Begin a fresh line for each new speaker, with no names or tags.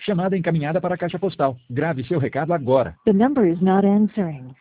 Chamada encaminhada para a caixa postal. Grave seu recado agora.
The number is not answering.